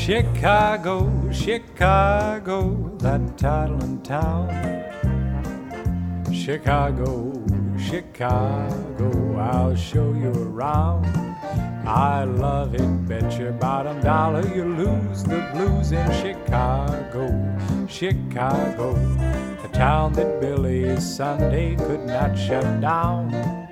Chicago, Chicago, that toddling town. Chicago, Chicago, I'll show you around. I love it, bet your bottom dollar you lose the blues in Chicago, Chicago, the town that Billy Sunday could not shut down.